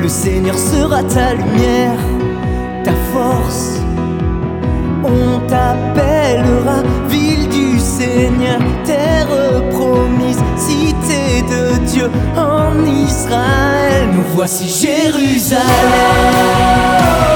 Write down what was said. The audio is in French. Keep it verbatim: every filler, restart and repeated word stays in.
Le Seigneur sera ta lumière, ta force. On t'appellera ville du Seigneur, terre promise, cité de Dieu en Israël. Nous voici Jérusalem.